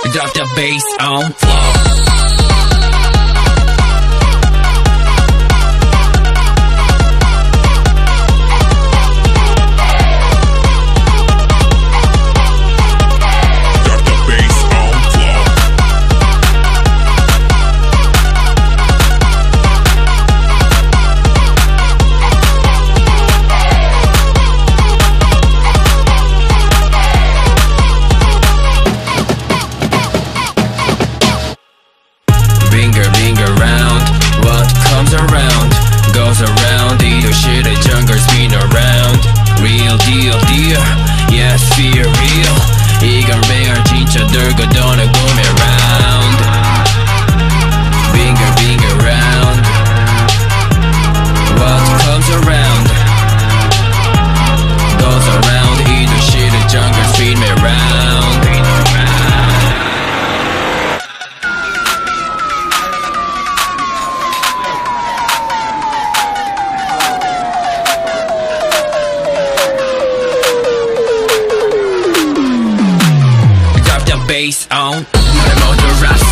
Drop the bass on floor. Goes around, either shit a jungle spin around. Real deal, yes, feel real. 이건 real, 진짜 들고 도는 꿈이 round. Finger round. What comes around goes around, either shit a jungle spin me round. Bass on, 내 모두 rap